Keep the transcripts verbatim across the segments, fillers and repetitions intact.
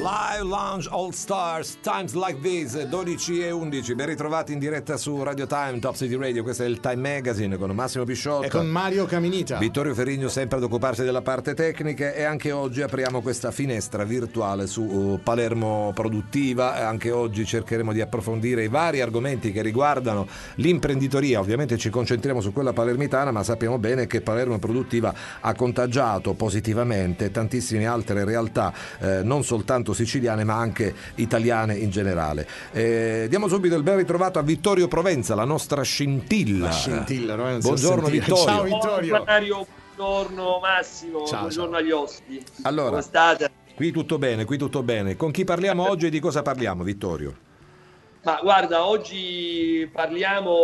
Live Lounge All Stars, Times Like This, dodici e undici. Ben ritrovati in diretta su Radio Time, Top City Radio. Questo è il Time Magazine con Massimo Pisciotto e con Mario Caminita. Vittorio Ferrigno sempre ad occuparsi della parte tecnica, e anche oggi apriamo questa finestra virtuale su Palermo Produttiva. Anche oggi cercheremo di approfondire i vari argomenti che riguardano l'imprenditoria. Ovviamente ci concentriamo su quella palermitana, ma sappiamo bene che Palermo Produttiva ha contagiato positivamente tantissime altre realtà, eh, non soltanto siciliane ma anche italiane in generale. Eh, diamo subito il ben ritrovato a Vittorio Provenza, la nostra scintilla. La scintilla, no? Buongiorno Vittorio. Ciao Vittorio. Mario, buongiorno Massimo, ciao, buongiorno ciao. Agli ospiti. Allora, come state? Qui tutto bene, qui tutto bene. Con chi parliamo oggi e di cosa parliamo, Vittorio? Ma guarda, oggi parliamo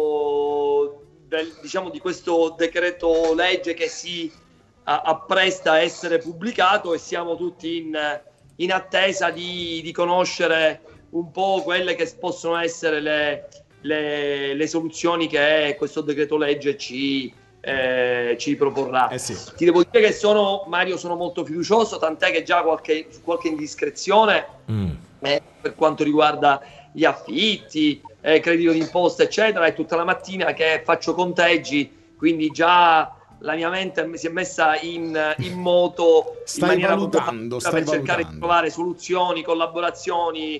del, diciamo, di questo decreto legge che si a, appresta a essere pubblicato, e siamo tutti in in attesa di, di conoscere un po' quelle che possono essere le, le, le soluzioni che questo decreto legge ci, eh, ci proporrà. Eh sì. Ti devo dire che sono, Mario, sono molto fiducioso, tant'è che già qualche, qualche indiscrezione mm. eh, per quanto riguarda gli affitti, eh, credito d'imposta eccetera, è tutta la mattina che faccio conteggi, quindi già la mia mente si è messa in, in moto stai in maniera valutando, stai per valutando. cercare di trovare soluzioni, collaborazioni,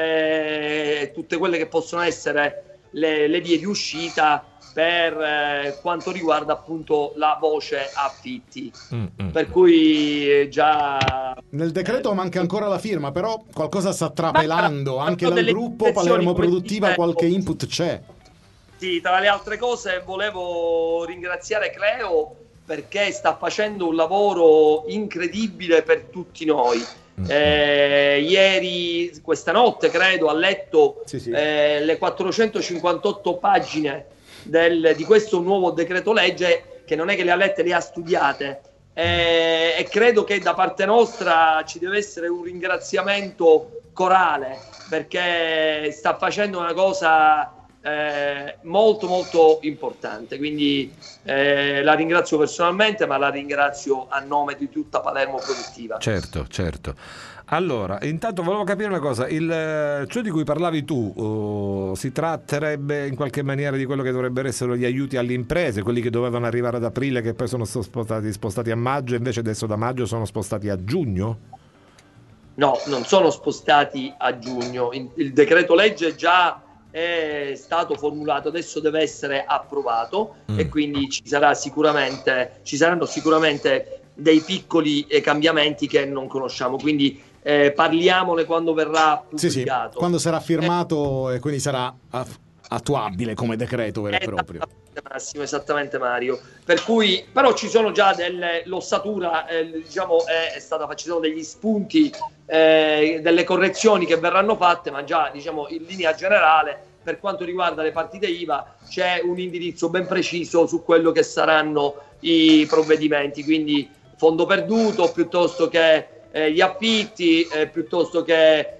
eh, tutte quelle che possono essere le, le vie di uscita per eh, quanto riguarda appunto la voce affitti. Mm-hmm. Per cui già nel decreto eh, manca ancora la firma, però qualcosa sta trapelando anche dal gruppo Palermo Produttiva, qualche input c'è. Sì, tra le altre cose volevo ringraziare Cleo perché sta facendo un lavoro incredibile per tutti noi. Eh, ieri, questa notte credo, ha letto sì, sì. Eh, le quattrocentocinquantotto pagine del, di questo nuovo decreto legge, che non è che le ha lette, le ha studiate. Eh, e credo che da parte nostra ci deve essere un ringraziamento corale, perché sta facendo una cosa Eh, molto molto importante, quindi eh, la ringrazio personalmente, ma la ringrazio a nome di tutta Palermo Produttiva. Certo, certo. Allora, intanto volevo capire una cosa, il ciò di cui parlavi tu uh, si tratterebbe in qualche maniera di quello che dovrebbero essere gli aiuti alle imprese, quelli che dovevano arrivare ad aprile, che poi sono spostati, spostati a maggio, invece adesso da maggio sono spostati a giugno? No, non sono spostati a giugno, il decreto legge già è stato formulato, adesso deve essere approvato mm. e quindi ci sarà sicuramente ci saranno sicuramente dei piccoli eh, cambiamenti che non conosciamo, quindi eh, parliamone quando verrà pubblicato. Sì, sì, quando sarà firmato eh, e quindi sarà attuabile come decreto vero e proprio. Massimo, esattamente Mario. Per cui però ci sono già delle l'ossatura, eh, diciamo è, è stata ci sono degli spunti, eh, delle correzioni che verranno fatte, ma già diciamo in linea generale per quanto riguarda le partite I V A c'è un indirizzo ben preciso su quello che saranno i provvedimenti, quindi fondo perduto piuttosto che eh, gli affitti, eh, piuttosto che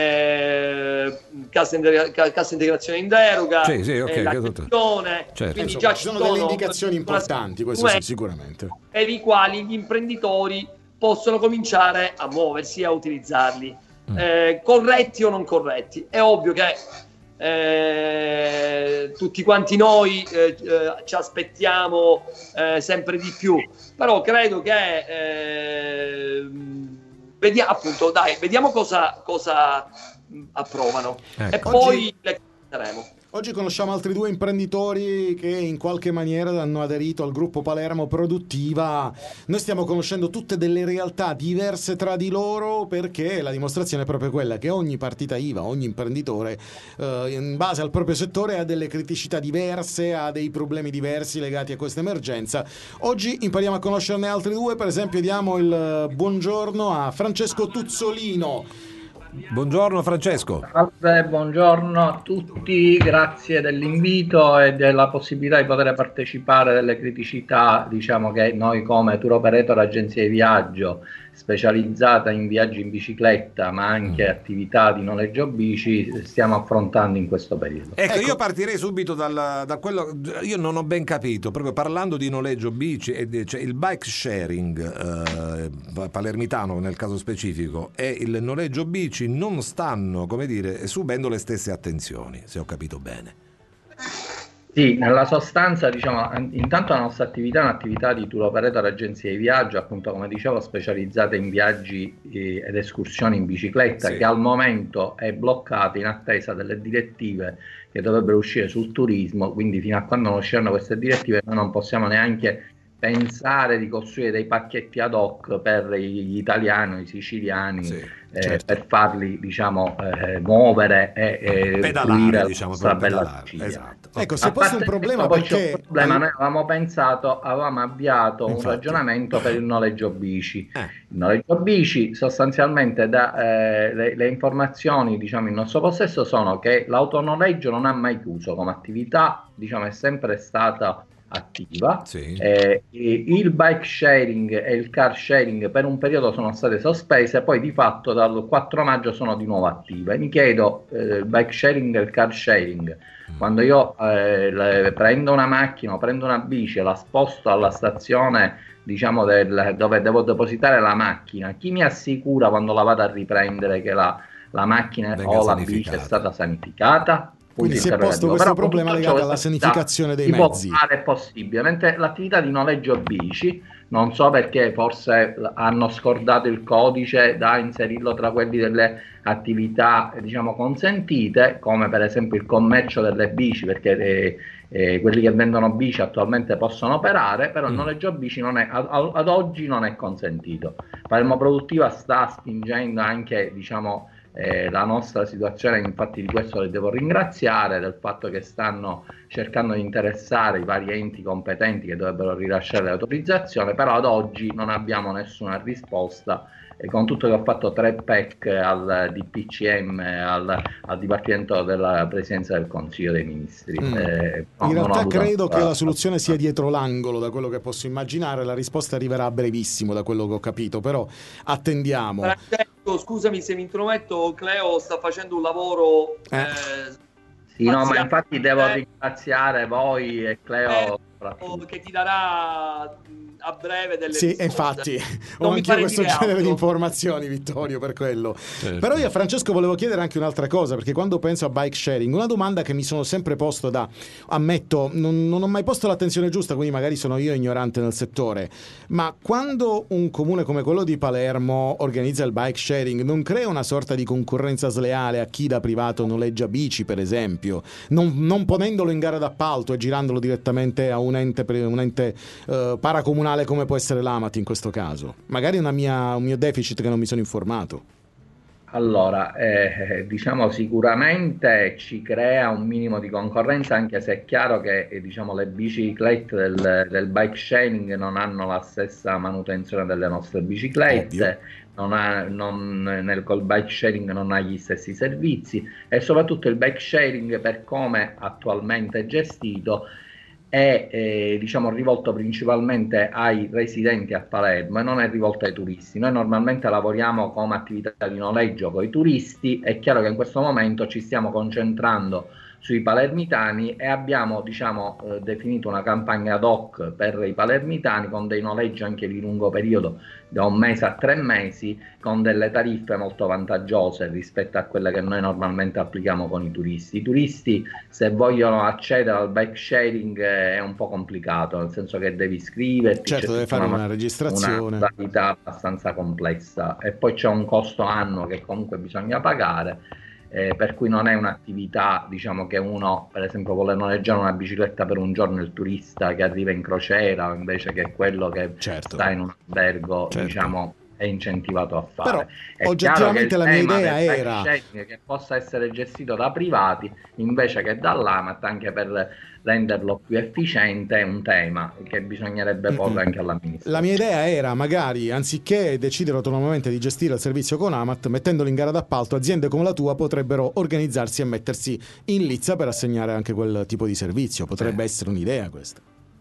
Eh, cassa, integra- cassa integrazione in deroga, sì, sì, okay, eh, la gestione, certo. quindi Insomma, già ci sono, sono delle indicazioni importanti, questo sì, sicuramente, per i quali gli imprenditori possono cominciare a muoversi e a utilizzarli, mm. eh, corretti o non corretti. È ovvio che eh, tutti quanti noi eh, eh, ci aspettiamo eh, sempre di più, però credo che eh, Vediamo, appunto, dai, vediamo cosa, cosa approvano, ecco. E poi oggi, le commenteremo. Oggi conosciamo altri due imprenditori che in qualche maniera hanno aderito al gruppo Palermo Produttiva. Noi stiamo conoscendo tutte delle realtà diverse tra di loro, perché la dimostrazione è proprio quella che ogni partita I V A, ogni imprenditore eh, in base al proprio settore ha delle criticità diverse, ha dei problemi diversi legati a questa emergenza. Oggi impariamo a conoscerne altri due, per esempio diamo il buongiorno a Francesco Tuzzolino. Buongiorno Francesco. Salve, buongiorno a tutti, grazie dell'invito e della possibilità di poter partecipare delle criticità, diciamo, che noi come tour operator agenzia di viaggio specializzata in viaggi in bicicletta, ma anche attività di noleggio bici, stiamo affrontando in questo periodo. Ecco, Ecco. io partirei subito dal, da quello, io non ho ben capito, proprio parlando di noleggio bici, e di- cioè il bike sharing eh, palermitano nel caso specifico e il noleggio bici non stanno, come dire, subendo le stesse attenzioni, se ho capito bene. Sì, nella sostanza, diciamo, an- intanto la nostra attività è un'attività di tour operator, agenzia di viaggio, appunto come dicevo, specializzata in viaggi eh, ed escursioni in bicicletta, Sì. che al momento è bloccata in attesa delle direttive che dovrebbero uscire sul turismo, quindi fino a quando non usciranno queste direttive noi non possiamo neanche pensare di costruire dei pacchetti ad hoc per gli italiani, i siciliani, Sì, eh, certo. per farli, diciamo, eh, muovere e, e Pedalare, fruire la diciamo, nostra per bella pedalare, Sicilia. esatto. Ecco, Ok. se A posto un parte problema questo, poi c'è perché un problema, al- noi avevamo pensato, avevamo avviato un Infatti. ragionamento per il noleggio bici. Eh. Il noleggio bici sostanzialmente da, eh, le, le informazioni, diciamo, in nostro possesso sono che l'autonoleggio non ha mai chiuso come attività, diciamo, è sempre stata attiva. Sì. Eh, il bike sharing e il car sharing per un periodo sono state sospese, poi di fatto dal quattro maggio sono di nuovo attive. Mi chiedo, eh, il bike sharing e il car sharing, quando io eh, le- prendo una macchina o prendo una bici e la sposto alla stazione, diciamo, del, dove devo depositare la macchina, chi mi assicura quando la vado a riprendere che la, la macchina Venga o la bici sanificata. è stata sanificata? Quindi Punto si è posto interrogativo. questo Però con problema tutto legato ciò alla questa sanificazione dei si può mezzi. fare, è possibile, mentre l'attività di noleggio bici, non so perché forse hanno scordato il codice da inserirlo tra quelli delle attività, diciamo, consentite, come per esempio il commercio delle bici, perché eh, eh, quelli che vendono bici attualmente possono operare, però il Mm. noleggio bici non è, ad, ad oggi non è consentito. Palermo Produttiva sta spingendo anche, diciamo, eh, la nostra situazione, infatti di questo le devo ringraziare, del fatto che stanno cercando di interessare i vari enti competenti che dovrebbero rilasciare l'autorizzazione, però ad oggi non abbiamo nessuna risposta, e con tutto che ho fatto tre P E C al D P C M, al, al Dipartimento della Presidenza del Consiglio dei Ministri. Mm. Eh, no, In non ho realtà avuto credo ancora- che la soluzione sia dietro l'angolo, da quello che posso immaginare. La risposta arriverà a brevissimo, da quello che ho capito, però attendiamo. Francesco, scusami se mi intrometto, Cleo sta facendo un lavoro Eh. eh, Sì, no, ma spaziale, infatti devo eh, ringraziare voi e Cleo. soprattutto. che ti darà mh, a breve delle Sì, risposte. infatti, Non ho mi anch'io pare questo dire genere altro. di informazioni, Vittorio, per quello. Certo. Però io a Francesco volevo chiedere anche un'altra cosa, perché quando penso a bike sharing, una domanda che mi sono sempre posto, da ammetto, non, non ho mai posto l'attenzione giusta, quindi magari sono io ignorante nel settore, ma quando un comune come quello di Palermo organizza il bike sharing, non crea una sorta di concorrenza sleale a chi da privato noleggia bici, per esempio, non, non ponendolo in gara d'appalto e girandolo direttamente a un ente, pre- un ente eh, paracomunale come può essere l'Amati in questo caso? Magari è una mia, un mio deficit che non mi sono informato. Allora, eh, diciamo sicuramente ci crea un minimo di concorrenza, anche se è chiaro che eh, diciamo, le biciclette del, del bike sharing non hanno la stessa manutenzione delle nostre biciclette, non ha, non, nel col bike sharing non ha gli stessi servizi, e soprattutto il bike sharing, per come attualmente è gestito, è eh, diciamo rivolto principalmente ai residenti a Palermo e non è rivolto ai turisti. Noi normalmente lavoriamo come attività di noleggio con i turisti. È chiaro che in questo momento ci stiamo concentrando sui palermitani e abbiamo, diciamo, eh, definito una campagna ad hoc per i palermitani con dei noleggi anche di lungo periodo, da un mese a tre mesi, con delle tariffe molto vantaggiose rispetto a quelle che noi normalmente applichiamo con i turisti. I turisti, se vogliono accedere al bike sharing, eh, è un po' complicato, nel senso che devi iscriverti, Certo, c'è deve tutta fare una, una registrazione. una modalità abbastanza complessa, e poi c'è un costo annuo che comunque bisogna pagare. Eh, per cui non è un'attività, diciamo, che uno per esempio vuole noleggiare una bicicletta per un giorno, il turista che arriva in crociera, invece che quello che Certo. sta in un albergo, Certo. diciamo, è incentivato a fare. Però, È oggettivamente, chiaro che la il mia tema idea del bike era- sharing che possa essere gestito da privati invece che dall'Amat, anche per renderlo più efficiente, è un tema che bisognerebbe porre Mm-mm. anche all'amministrazione. La mia idea era, magari, anziché decidere autonomamente di gestire il servizio con Amat, mettendolo in gara d'appalto, aziende come la tua potrebbero organizzarsi e mettersi in lizza per assegnare anche quel tipo di servizio. Potrebbe Sì. essere un'idea questa.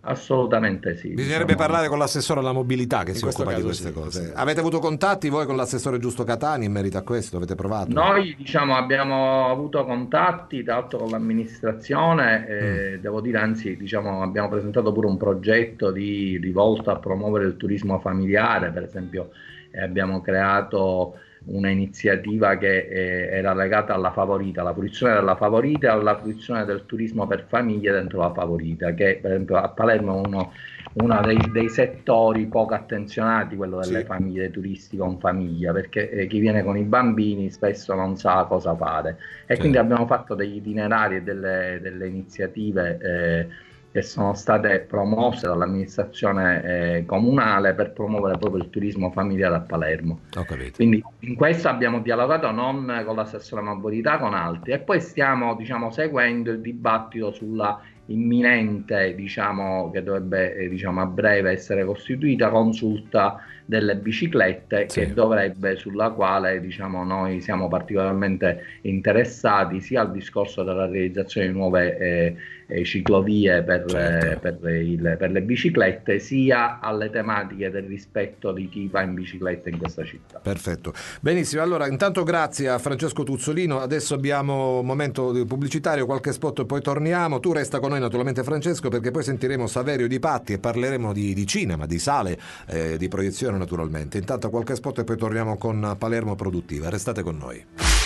Assolutamente sì. Bisognerebbe diciamo. parlare con l'assessore alla mobilità che In si questo occupa di caso queste sì, cose. sì. Avete avuto contatti voi con l'assessore Giusto Catani in merito a questo? Avete provato? Noi diciamo, abbiamo avuto contatti tra l'altro con l'amministrazione, Mm. eh, devo dire anzi diciamo, abbiamo presentato pure un progetto di, rivolto a promuovere il turismo familiare, per esempio eh, abbiamo creato una iniziativa che eh, era legata alla Favorita, alla fruizione della Favorita e alla fruizione del turismo per famiglie dentro la Favorita, che per esempio a Palermo è uno, uno dei, dei settori poco attenzionati, quello delle Sì. famiglie turisti con famiglia, perché eh, chi viene con i bambini spesso non sa cosa fare e Sì. quindi abbiamo fatto degli itinerari e delle, delle iniziative eh, che sono state promosse dall'amministrazione eh, comunale per promuovere proprio il turismo familiare a Palermo. Ho capito. Quindi in questo abbiamo dialogato non con l'assessore mobilità, con altri, e poi stiamo diciamo, seguendo il dibattito sulla imminente, diciamo, che dovrebbe eh, diciamo, a breve essere costituita consulta delle biciclette, Sì. che dovrebbe, sulla quale diciamo, noi siamo particolarmente interessati sia al discorso della realizzazione di nuove eh, eh, ciclovie per, Certo. eh, per, il, per le biciclette, sia alle tematiche del rispetto di chi va in bicicletta in questa città. Perfetto, benissimo. Allora, intanto grazie a Francesco Tuzzolino. Adesso abbiamo un momento pubblicitario, qualche spot e poi torniamo. Tu resta con noi naturalmente, Francesco, perché poi sentiremo Saverio Di Patti e parleremo di, di cinema, di sale, eh, di proiezione naturalmente. Intanto qualche spot e poi torniamo con Palermo Produttiva. Restate con noi.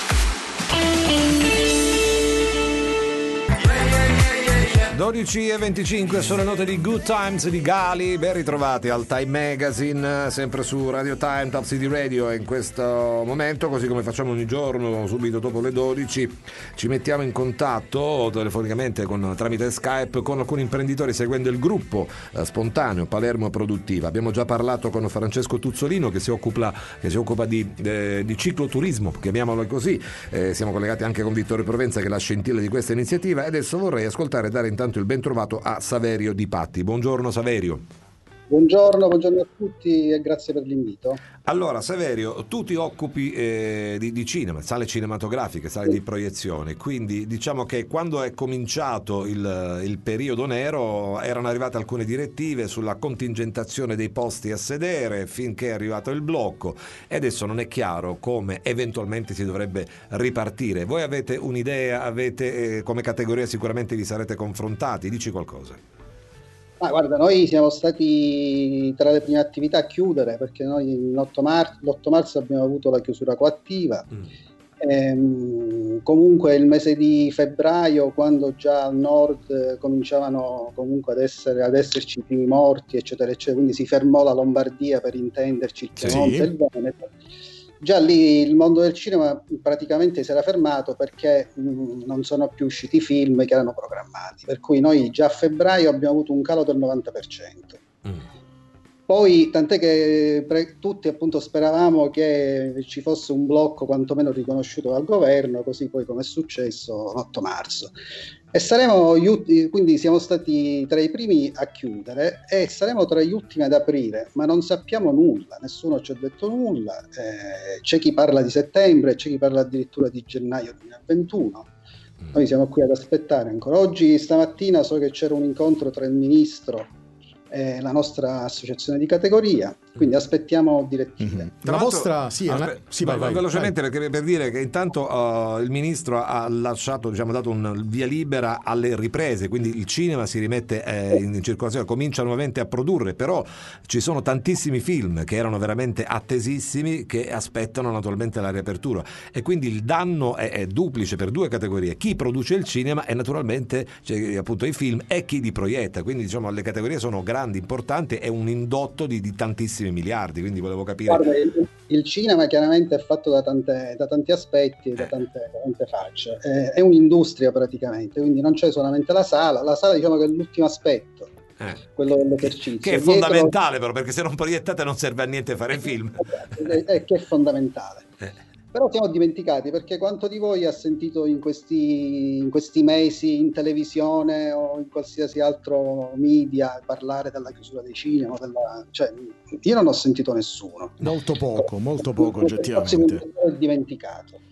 dodici e venticinque sono note di Good Times di Gali. Ben ritrovati al Time Magazine, sempre su Radio Time, Top City Radio. E in questo momento, così come facciamo ogni giorno, subito dopo le dodici, ci mettiamo in contatto telefonicamente con, tramite Skype con alcuni imprenditori seguendo il gruppo eh, spontaneo Palermo Produttiva. Abbiamo già parlato con Francesco Tuzzolino che si occupa, che si occupa di, eh, di cicloturismo, chiamiamolo così. Eh, siamo collegati anche con Vittorio Provenza, che è la scintilla di questa iniziativa. E adesso vorrei ascoltare e dare intanto il ben trovato a Saverio Di Patti. Buongiorno Saverio. Buongiorno, buongiorno a tutti e grazie per l'invito. Allora Saverio, tu ti occupi eh, di, di cinema, sale cinematografiche, sale di proiezione, quindi diciamo che quando è cominciato il, il periodo nero erano arrivate alcune direttive sulla contingentazione dei posti a sedere finché è arrivato il blocco, e adesso non è chiaro come eventualmente si dovrebbe ripartire. Voi avete un'idea, avete eh, come categoria sicuramente vi sarete confrontati, dici qualcosa? Ma guarda, noi siamo stati tra le prime attività a chiudere, perché noi l'otto marzo, l'otto marzo abbiamo avuto la chiusura coattiva. Mm. Ehm, comunque il mese di febbraio, quando già al nord cominciavano comunque ad, essere, ad esserci i primi morti, eccetera, eccetera, quindi si fermò la Lombardia, per intenderci, il Piemonte e il Veneto. Già lì il mondo del cinema praticamente si era fermato, perché mh, non sono più usciti i film che erano programmati, per cui noi già a febbraio abbiamo avuto un calo del novanta per cento. Mm. Poi tant'è che pre- tutti appunto speravamo che ci fosse un blocco quantomeno riconosciuto dal governo, così poi come è successo l'otto marzo. E saremo gli ultimi, quindi siamo stati tra i primi a chiudere e saremo tra gli ultimi ad aprire, ma non sappiamo nulla, nessuno ci ha detto nulla. Eh, c'è chi parla di settembre, c'è chi parla addirittura di gennaio duemilaventuno. Noi siamo qui ad aspettare ancora. Oggi, stamattina, so che c'era un incontro tra il ministro e la nostra associazione di categoria, quindi aspettiamo direttive. Mm-hmm. La vostra sì, aspe- una... sì vai, vai, velocemente vai. Perché per dire che intanto uh, il ministro ha lasciato, diciamo, dato un via libera alle riprese, quindi il cinema si rimette eh, in circolazione, comincia nuovamente a produrre, però ci sono tantissimi film che erano veramente attesissimi che aspettano naturalmente la riapertura, e quindi il danno è, è duplice per due categorie: chi produce il cinema e naturalmente cioè, appunto i film, e chi li proietta. Quindi diciamo le categorie sono grandi, importanti, è un indotto di, di tantissimi miliardi, quindi volevo capire. Guarda, il, il cinema chiaramente è fatto da, tante, da tanti aspetti, da tante, da tante facce, è, è un'industria praticamente, quindi non c'è solamente la sala, la sala diciamo che è l'ultimo aspetto, eh. quello dell'esercizio. Che è Dietro... fondamentale però, perché se non proiettate non serve a niente fare film. È, è, che è fondamentale. Eh. Però siamo dimenticati, perché quanto di voi ha sentito in questi, in questi mesi in televisione o in qualsiasi altro media parlare della chiusura dei cinema? Della... Cioè, io non ho sentito nessuno. Molto poco, molto poco oggettivamente. È dimenticato.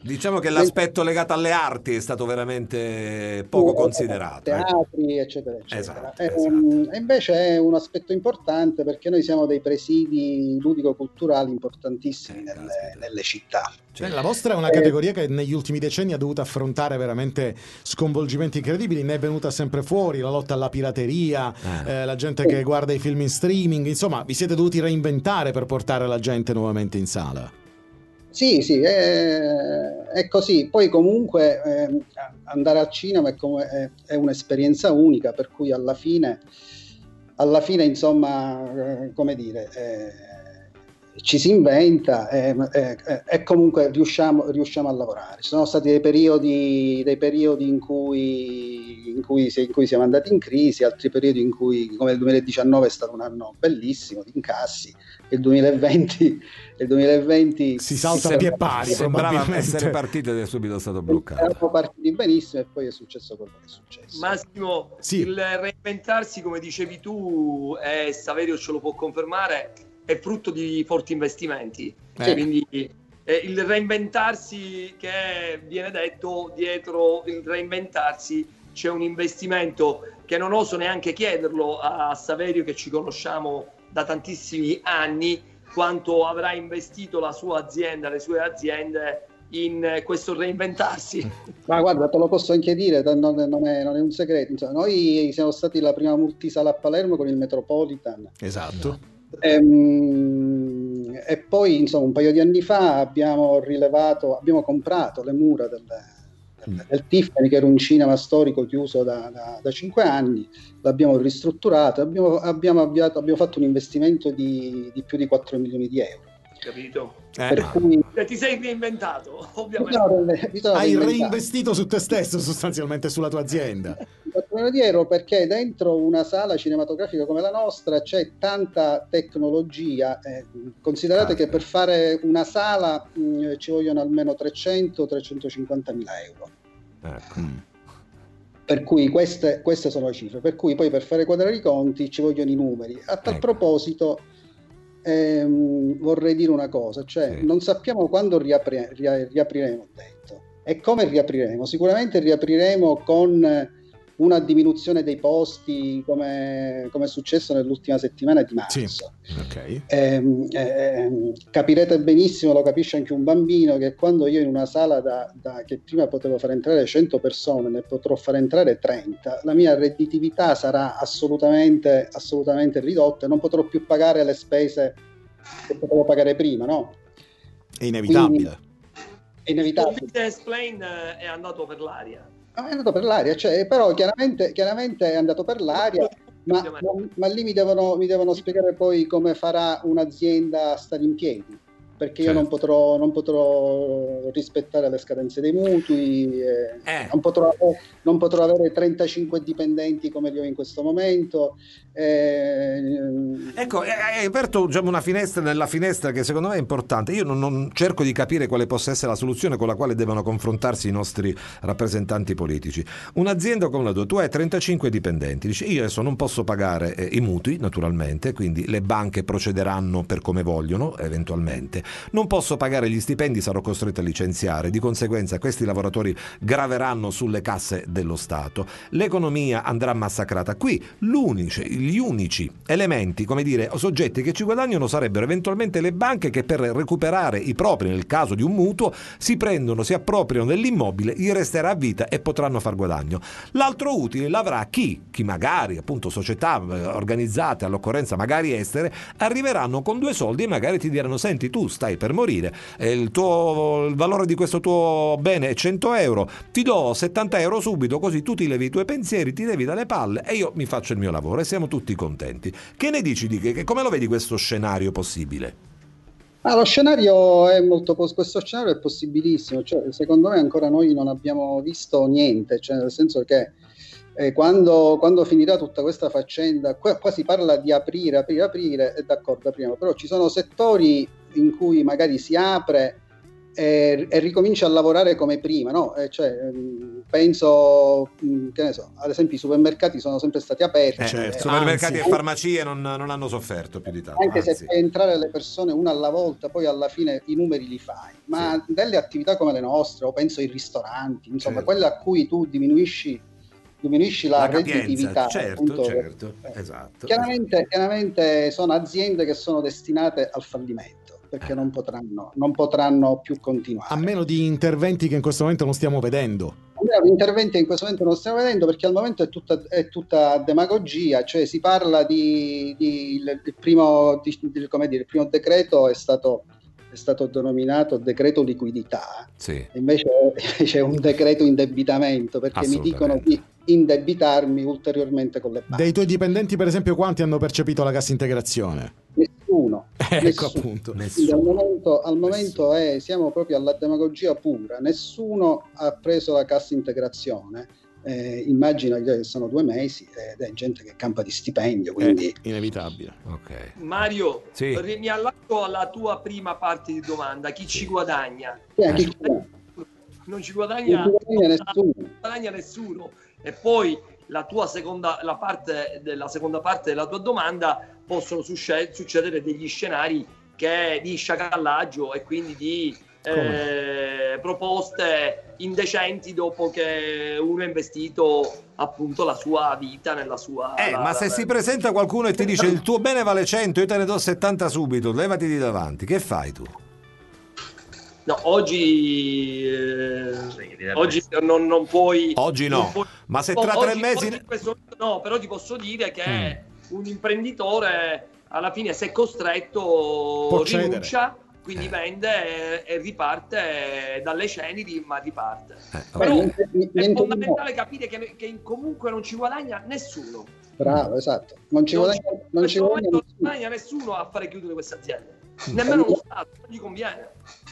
Diciamo che l'aspetto legato alle arti è stato veramente poco sì, considerato. Teatri, eccetera, eccetera. Esatto, e, esatto. e invece è un aspetto importante perché noi siamo dei presidi ludico-culturali importantissimi Eh, nelle, caspita. nelle città. Cioè, la vostra è una Eh, categoria che negli ultimi decenni ha dovuto affrontare veramente sconvolgimenti incredibili, ne è venuta sempre fuori la lotta alla pirateria, Eh. eh, la gente che guarda i film in streaming, insomma vi siete dovuti reinventare per portare la gente nuovamente in sala. Sì, sì, è, è così. Poi comunque eh, andare al cinema è, come, è, è un'esperienza unica, per cui alla fine, alla fine insomma, eh, come dire, eh, ci si inventa e eh, eh, eh, comunque riusciamo, riusciamo a lavorare. Ci sono stati dei periodi, dei periodi in, cui, in, cui, in cui siamo andati in crisi, altri periodi in cui, come il duemiladiciannove è stato un anno bellissimo di incassi, il duemilaventi, il duemilaventi Si salta a Sem- pie pari, sembrava probabilmente. essere partito ed è subito stato bloccato. eravamo partiti benissimo e poi è successo quello che è successo. Massimo, Sì. il reinventarsi, come dicevi tu, e Saverio ce lo può confermare, è frutto di forti investimenti. Eh. Quindi eh, il reinventarsi, che viene detto, dietro il reinventarsi c'è un investimento che non oso neanche chiederlo a Saverio, che ci conosciamo da tantissimi anni, quanto avrà investito la sua azienda, le sue aziende in questo reinventarsi. Ma guarda, te lo posso anche dire, non è, non è, non è un segreto. Insomma, noi siamo stati la prima multisala a Palermo con il Metropolitan. Esatto. Ehm, e poi insomma un paio di anni fa abbiamo rilevato, abbiamo comprato le mura del, del, del Tiffany, che era un cinema storico chiuso da, da, da cinque anni, l'abbiamo ristrutturato, abbiamo, abbiamo, avviato, abbiamo fatto un investimento di, di più di quattro milioni di euro. Capito? Eh. Per cui E ti sei reinventato, ovviamente. bisogna, bisogna Hai reinventare. reinvestito su te stesso, sostanzialmente sulla tua azienda. quattro milioni di euro perché dentro una sala cinematografica come la nostra c'è tanta tecnologia. Eh, considerate Ah, che per fare una sala mh, ci vogliono almeno trecento trecentocinquanta mila euro. Ecco. Mm. Per cui queste, queste sono le cifre. Per cui poi per fare quadrare i conti ci vogliono i numeri. A tal Ecco. proposito ehm, vorrei dire una cosa, cioè Sì. non sappiamo quando riapri- ria- riapriremo, ho detto, e come riapriremo. Sicuramente riapriremo con una diminuzione dei posti, come, come è successo nell'ultima settimana di marzo. Sì. Ok. Ehm, ehm, capirete benissimo, lo capisce anche un bambino, che quando io in una sala da, da, che prima potevo far entrare cento persone, ne potrò far entrare trenta, la mia redditività sarà assolutamente, assolutamente ridotta, non potrò più pagare le spese che potevo pagare prima, no? È inevitabile. Quindi è Il inevitabile. business plan eh, è andato per l'aria. No, è andato per l'aria, cioè, però chiaramente, chiaramente è andato per l'aria, ma, ma, ma lì mi devono, mi devono spiegare poi come farà un'azienda a stare in piedi, perché io Certo. non potrò, non potrò rispettare le scadenze dei mutui, eh, Eh. non, potrò, non potrò avere trentacinque dipendenti come li ho in questo momento. eh, Ecco, hai aperto diciamo, una finestra nella finestra che secondo me è importante. Io non, non cerco di capire quale possa essere la soluzione con la quale devono confrontarsi i nostri rappresentanti politici. Un'azienda come la tua, tu hai trentacinque dipendenti, dici io adesso non posso pagare eh, i mutui naturalmente, quindi le banche procederanno per come vogliono eventualmente, non posso pagare gli stipendi, sarò costretto a licenziare, di conseguenza questi lavoratori graveranno sulle casse dello Stato, l'economia andrà massacrata. Qui l'unici gli unici elementi, come dire, soggetti che ci guadagnano sarebbero eventualmente le banche, che per recuperare i propri, nel caso di un mutuo, si prendono, si appropriano dell'immobile, gli resterà a vita e potranno far guadagno. L'altro utile l'avrà chi, chi magari, appunto società eh, organizzate, all'occorrenza magari estere, arriveranno con due soldi e magari ti diranno senti tu stai per morire, eh, il, tuo, il valore di questo tuo bene è cento euro, ti do settanta euro subito, così tu ti levi i tuoi pensieri, ti levi dalle palle e io mi faccio il mio lavoro e siamo tutti contenti. Che ne dici di che? Come lo vedi questo scenario possibile? Ah, lo scenario è molto questo scenario è possibilissimo, cioè, secondo me ancora noi non abbiamo visto niente, cioè, nel senso che eh, quando, quando finirà tutta questa faccenda, qua, qua si parla di aprire, aprire, aprire, è d'accordo, apriamo, però ci sono settori in cui magari si apre e, e ricominci a lavorare come prima, no? E cioè, penso, che ne so, ad esempio i supermercati sono sempre stati aperti. Eh, certo. Supermercati Anzi, e farmacie non, non hanno sofferto più di tanto. Anche Anzi. se fai entrare le persone una alla volta, poi alla fine i numeri li fai. Ma sì. delle attività come le nostre, o penso ai ristoranti, insomma, certo. quelle a cui tu diminuisci diminuisci la, la redditività. Certo, appunto, certo, eh, esatto. Chiaramente, chiaramente sono aziende che sono destinate al fallimento, perché non potranno, non potranno più continuare. A meno di interventi che in questo momento non stiamo vedendo. A meno di interventi che in questo momento non stiamo vedendo, perché al momento è tutta, è tutta demagogia, cioè si parla di, di il, il primo, di, di, come dire, il primo decreto è stato è stato denominato decreto liquidità, sì. invece c'è un decreto indebitamento, perché mi dicono di indebitarmi ulteriormente con le banche. Dei tuoi dipendenti, per esempio, quanti hanno percepito la cassa integrazione? Nessuno. ecco nessuno. appunto. Nessuno. Al momento, al momento è, siamo proprio alla demagogia pura, nessuno ha preso la cassa integrazione. Eh, immagino che sono due mesi ed è gente che campa di stipendio, quindi è inevitabile. Okay. Mario, sì. mi allaccio alla tua prima parte di domanda: chi sì. ci guadagna? Eh, chi ci guadagna? Non ci guadagna, non ci guadagna nessuno. Non guadagna nessuno. E poi la tua seconda, la parte della seconda parte della tua domanda, possono succedere degli scenari che di sciacallaggio e quindi di Eh, proposte indecenti dopo che uno ha investito appunto la sua vita nella sua eh la, ma la, se la... si presenta qualcuno e ti dice il tuo bene vale cento, io te ne do settanta subito, levati di davanti, che fai tu? No, oggi eh, oggi non, non puoi oggi no, non puoi, ma se tra oggi, tre mesi oggi questo, no, però ti posso dire che mm. un imprenditore alla fine, se costretto, può rinuncia cedere. Quindi vende e, e riparte dalle ceneri, ma riparte. Eh, Però okay. è fondamentale capire che, che comunque non ci guadagna nessuno. Bravo, esatto. Non ci non guadagna, ci, non ci guadagna, non nessuno. guadagna nessuno a fare chiudere queste aziende. Nemmeno lo Stato, non gli conviene.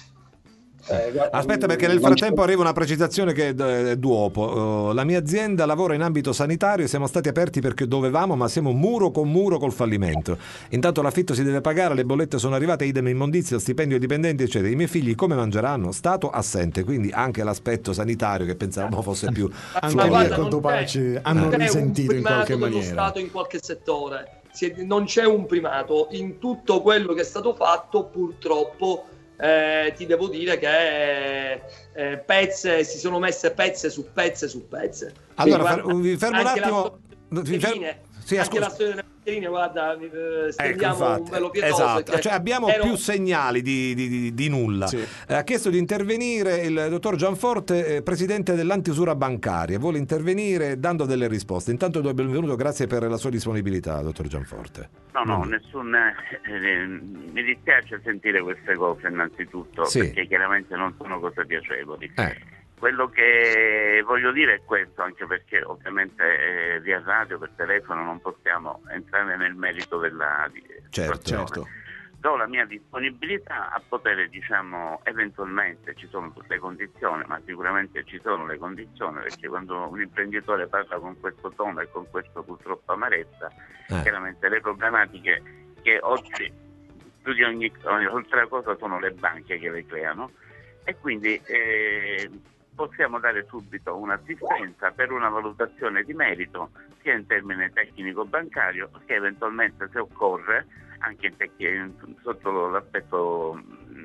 Eh, guarda, Aspetta, perché nel frattempo arriva una precisazione che è duopo. Uh, la mia azienda lavora in ambito sanitario, siamo stati aperti perché dovevamo, ma siamo muro con muro col fallimento. Intanto l'affitto si deve pagare, le bollette sono arrivate, idem immondizia, stipendio dipendenti eccetera. I miei figli come mangeranno? Stato assente, quindi anche l'aspetto sanitario che pensavamo fosse più anche lì a quanto pare ci hanno risentito in qualche maniera. Stato in qualche settore, non c'è un primato in tutto quello che è stato fatto, purtroppo. Eh, ti devo dire che eh, pezze si sono messe pezze su pezze su pezze. Allora, guarda, fer- vi fermo un attimo. Vi fermo... Sì, anche la storia delle mascherine, guarda, eh, stendiamo ecco, un velo pietoso. Esatto, cioè abbiamo ero... più segnali di, di, di, di nulla. Sì. Eh, ha chiesto di intervenire il dottor Gianforte, eh, presidente dell'antiusura bancaria, vuole intervenire dando delle risposte. Intanto do il benvenuto, grazie per la sua disponibilità, dottor Gianforte. No, no, nessun, eh, mi dispiace sentire queste cose innanzitutto, sì. perché chiaramente non sono cose piacevoli. Eh. Quello che voglio dire è questo, anche perché ovviamente eh, via radio, per telefono non possiamo entrare nel merito della certo, certo. Do la mia disponibilità a poter, diciamo, eventualmente ci sono tutte le condizioni, ma sicuramente ci sono le condizioni, perché quando un imprenditore parla con questo tono e con questo purtroppo amarezza, eh. chiaramente le problematiche che oggi più di ogni altra cosa sono le banche che le creano, e quindi eh, possiamo dare subito un'assistenza per una valutazione di merito sia in termine tecnico-bancario che eventualmente, se occorre, anche in tec- sotto l'aspetto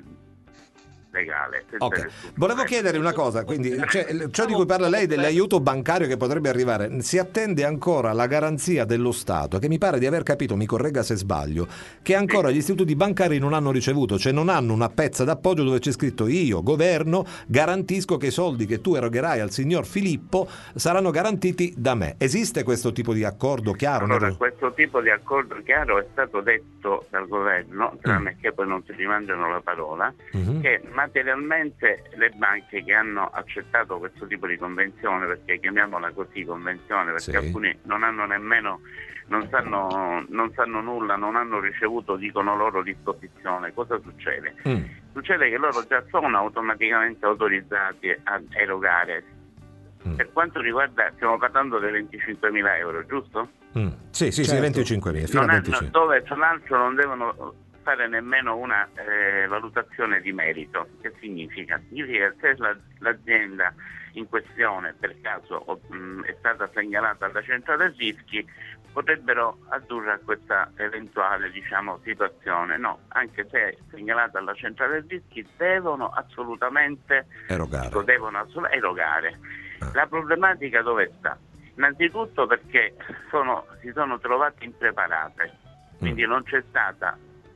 legale. Okay. Volevo chiedere una cosa, quindi cioè, ciò di cui parla lei dell'aiuto bancario che potrebbe arrivare, si attende ancora la garanzia dello Stato, che mi pare di aver capito, mi corregga se sbaglio, che ancora gli istituti bancari non hanno ricevuto, cioè non hanno una pezza d'appoggio dove c'è scritto: io, governo, garantisco che i soldi che tu erogherai al signor Filippo saranno garantiti da me. Esiste questo tipo di accordo chiaro? Allora, questo tipo di accordo chiaro è stato detto dal governo, tranne mm. che poi non si rimangiano la parola, mm-hmm. che materialmente le banche che hanno accettato questo tipo di convenzione, perché chiamiamola così convenzione, perché sì. alcuni non hanno nemmeno, non sanno, non sanno nulla, non hanno ricevuto, dicono loro, disposizione. Cosa succede? Mm. Succede che loro già sono automaticamente autorizzati a erogare. Mm. Per quanto riguarda, stiamo parlando dei venticinquemila euro, giusto? Mm. Sì, sì, certo. Sì, venticinquemila, fino non a venticinque. Hanno, dove tra l'altro non devono fare nemmeno una eh, valutazione di merito. Che significa? Significa che se la, l'azienda in questione per caso mh, è stata segnalata alla centrale rischi, potrebbero addurre a questa eventuale, diciamo, situazione. No, anche se è segnalata alla centrale rischi, devono assolutamente erogare. Devono assolut- erogare. La problematica dove sta? Innanzitutto perché sono, si sono trovate impreparate, quindi non c'è stata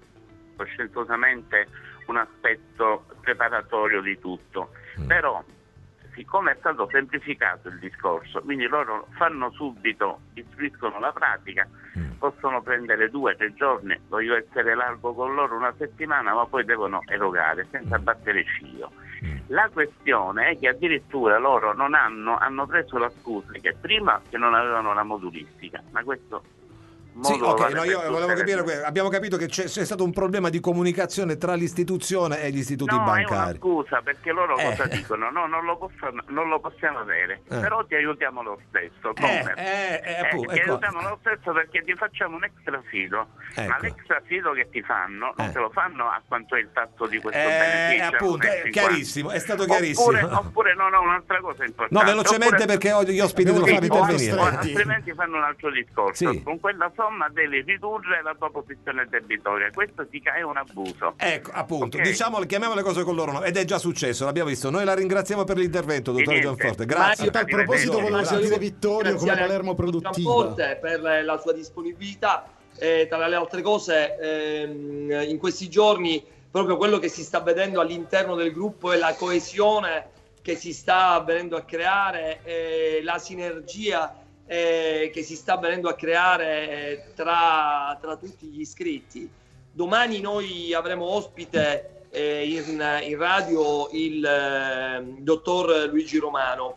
coscienzosamente un aspetto preparatorio di tutto, mm. però siccome è stato semplificato il discorso, quindi loro fanno subito, istruiscono la pratica, mm. possono prendere due, tre giorni, voglio essere largo con loro una settimana, ma poi devono erogare senza mm. battere ciglio. Mm. La questione è che addirittura loro non hanno, hanno preso la scusa che prima che non avevano la modulistica, ma questo... Sì, ok, no, io volevo capire, le... abbiamo capito che c'è, c'è stato un problema di comunicazione tra l'istituzione e gli istituti no, bancari. No, è una scusa, perché loro eh. cosa dicono? No, non lo, possono, non lo possiamo avere, eh. però ti aiutiamo lo stesso. Eh, eh, eh, appunto, eh, ti ecco. aiutiamo lo stesso perché ti facciamo un extra fido, ecco. ma l'extra fido che ti fanno non eh. te lo fanno a quanto è il tasso di questo eh, beneficio. Appunto, è chiarissimo, è stato chiarissimo. Oppure, oppure no, no, un'altra cosa importante. No, velocemente oppure, perché gli ospiti devono far intervenire. Altrimenti fanno un altro discorso. Sì. Con quella somma devi ridurre la tua posizione debitoria, questo si cae un abuso. Ecco, appunto, okay. diciamo, chiamiamo le cose con loro no? Ed è già successo, l'abbiamo visto. Noi la ringraziamo per l'intervento, dottore Gianforte. Grazie. Ma a proposito, volevo sentire Vittorio come Palermo Produttiva. Gianforte per la sua disponibilità. Eh, tra le altre cose, ehm, in questi giorni proprio quello che si sta vedendo all'interno del gruppo è la coesione che si sta venendo a creare, eh, la sinergia Eh, che si sta venendo a creare eh, tra, tra tutti gli iscritti. Domani noi avremo ospite eh, in, in radio il eh, dottor Luigi Romano,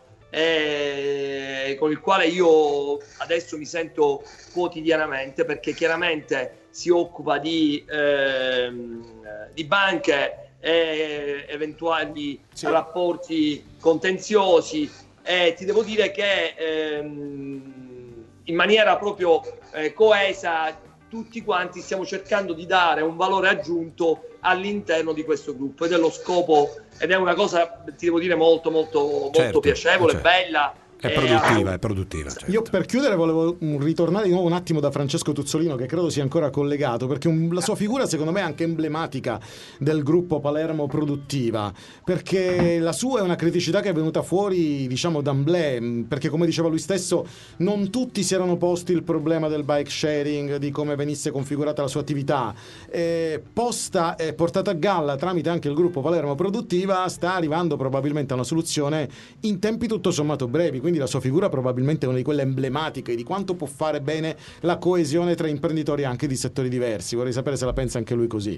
eh, con il quale io adesso mi sento quotidianamente, perché chiaramente si occupa di, eh, di banche e eventuali sì. rapporti contenziosi. Eh, ti devo dire che ehm, in maniera proprio eh, coesa tutti quanti stiamo cercando di dare un valore aggiunto all'interno di questo gruppo ed è lo scopo, ed è una cosa, ti devo dire, molto molto molto certo, piacevole, certo. bella. È produttiva, è produttiva. Certo. Io per chiudere volevo ritornare di nuovo un attimo da Francesco Tuzzolino, che credo sia ancora collegato, perché un, la sua figura secondo me è anche emblematica del gruppo Palermo Produttiva, perché la sua è una criticità che è venuta fuori, diciamo, d'emblée, perché come diceva lui stesso non tutti si erano posti il problema del bike sharing, di come venisse configurata la sua attività. Eh, posta e portata a galla tramite anche il gruppo Palermo Produttiva, sta arrivando probabilmente a una soluzione in tempi tutto sommato brevi, quindi la sua figura probabilmente è una di quelle emblematiche di quanto può fare bene la coesione tra imprenditori anche di settori diversi. Vorrei sapere se la pensa anche lui così.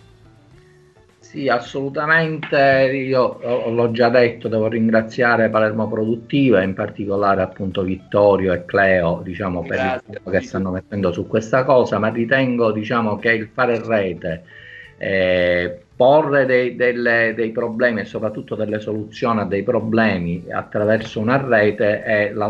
Sì, assolutamente. Io l'ho già detto, devo ringraziare Palermo Produttiva, in particolare appunto Vittorio e Cleo, diciamo, per il tempo che stanno mettendo su questa cosa, ma ritengo, diciamo, che il fare rete, eh, porre dei, delle, dei problemi e soprattutto delle soluzioni a dei problemi attraverso una rete è la,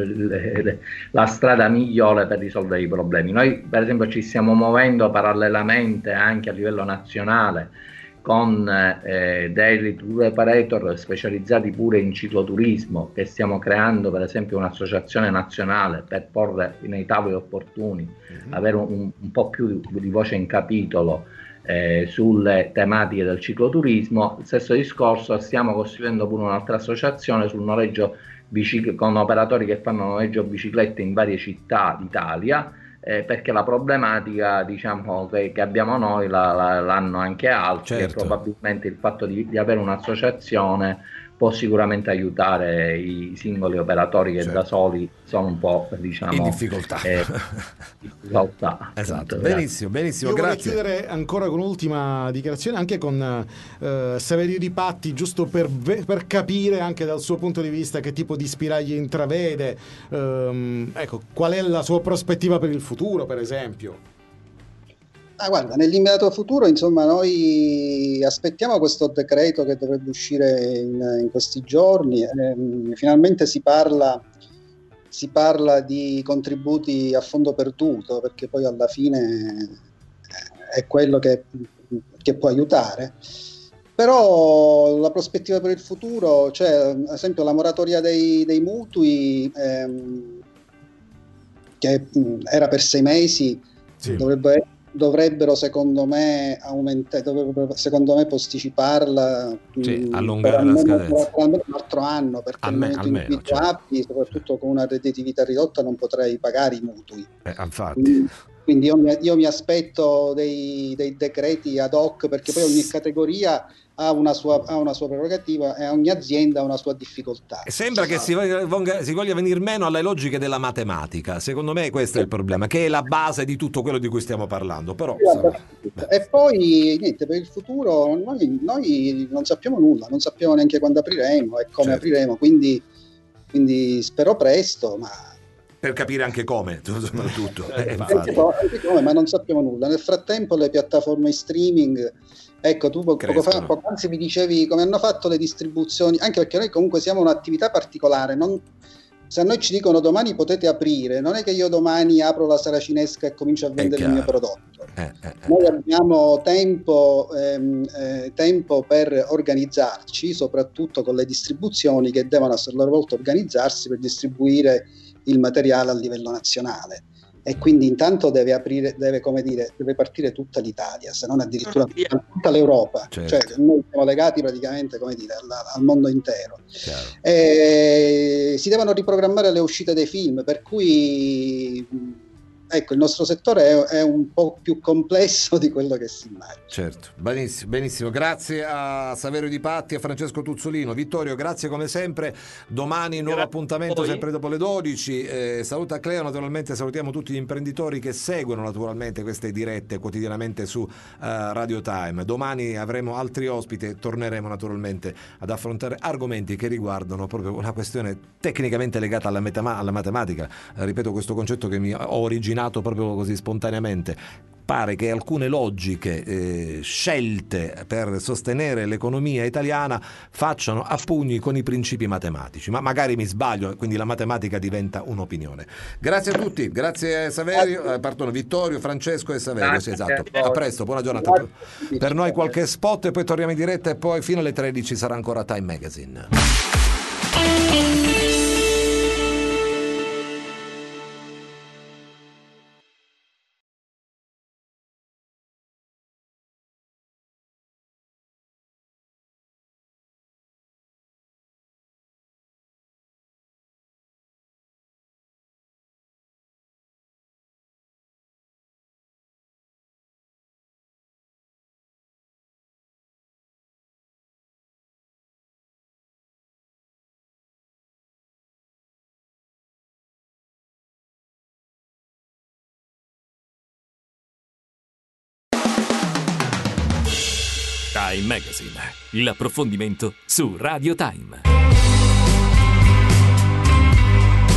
la strada migliore per risolvere i problemi. Noi per esempio ci stiamo muovendo parallelamente anche a livello nazionale con eh, dei tour operator specializzati pure in cicloturismo, che stiamo creando per esempio un'associazione nazionale per porre nei tavoli opportuni, mm-hmm. avere un, un po' più di, di voce in capitolo Eh, sulle tematiche del cicloturismo. Stesso discorso, stiamo costituendo pure un'altra associazione sul noleggio bicic- con operatori che fanno noleggio biciclette in varie città d'Italia, eh, perché la problematica, diciamo, che, che abbiamo noi la, la, l'hanno anche altri, certo. E probabilmente il fatto di, di avere un'associazione può sicuramente aiutare i singoli operatori che certo. da soli sono un po', diciamo, in difficoltà. Eh, difficoltà. Esatto. Benissimo, benissimo. Io grazie. vorrei chiudere ancora con un'ultima dichiarazione, anche con eh, Saverio Patti, giusto per, per capire anche dal suo punto di vista che tipo di spiragli intravede, ehm, ecco, qual è la sua prospettiva per il futuro, per esempio. Ah, guarda, nell'immediato futuro, insomma, noi aspettiamo questo decreto che dovrebbe uscire in, in questi giorni. Eh, finalmente si parla, si parla di contributi a fondo perduto, perché poi alla fine è quello che, che può aiutare. Però la prospettiva per il futuro, cioè ad esempio la moratoria dei, dei mutui, ehm, che mh, era per sei mesi, Sì. dovrebbe, dovrebbero secondo me aumentare, dovrebbero secondo me posticiparla, Sì, mh, allungare per la almeno, scadenza. per almeno un altro anno, perché Alme- nel momento almeno, in cui tu certo. apri, soprattutto con una redditività ridotta, non potrei pagare i mutui. Eh, infatti. Quindi, quindi io, mi, io mi aspetto dei, dei decreti ad hoc, perché poi ogni categoria ha una sua, ha una sua prerogativa e ogni azienda ha una sua difficoltà. E sembra che si voglia, si voglia venire meno alle logiche della matematica. Secondo me questo è il problema, che è la base di tutto quello di cui stiamo parlando. Però, insomma, e poi niente, per il futuro noi, noi non sappiamo nulla, non sappiamo neanche quando apriremo e come certo. apriremo, quindi, quindi spero presto, ma per capire anche come, soprattutto. Eh, anche, infatti. anche come, ma non sappiamo nulla. Nel frattempo le piattaforme streaming, ecco, tu poco fa, poco anzi mi dicevi come hanno fatto le distribuzioni, anche perché noi comunque siamo un'attività particolare, non, se a noi ci dicono domani potete aprire, non è che io domani apro la saracinesca e comincio a vendere il mio prodotto. Eh, eh, eh. Noi abbiamo tempo, ehm, eh, tempo per organizzarci, soprattutto con le distribuzioni che devono a loro volta organizzarsi per distribuire il materiale a livello nazionale. E quindi intanto deve aprire, deve, come dire, deve partire tutta l'Italia, se non addirittura tutta l'Europa. Certo. Cioè noi siamo legati praticamente, come dire, al, al mondo intero. E si devono riprogrammare le uscite dei film, per cui ecco, il nostro settore è, è un po' più complesso di quello che si immagina. Certo, benissimo, benissimo. Grazie a Saverio Di Patti e a Francesco Tuzzolino. Vittorio, grazie come sempre. Domani nuovo Grazie appuntamento sempre dopo le dodici. Eh, saluta Cleo, naturalmente salutiamo tutti gli imprenditori che seguono naturalmente queste dirette quotidianamente su uh, Radio Time. Domani avremo altri ospiti e torneremo naturalmente ad affrontare argomenti che riguardano proprio una questione tecnicamente legata alla, metama- alla matematica. Eh, ripeto questo concetto che mi ho originato proprio così spontaneamente. Pare che alcune logiche eh, scelte per sostenere l'economia italiana facciano a pugni con i principi matematici, ma magari mi sbaglio, quindi la matematica diventa un'opinione. Grazie a tutti, grazie Saverio, eh, partono Vittorio, Francesco e Saverio. Sì, esatto. A presto, buona giornata. Per noi qualche spot e poi torniamo in diretta e poi fino alle tredici sarà ancora Time Magazine. Time Magazine, l'approfondimento su Radio Time.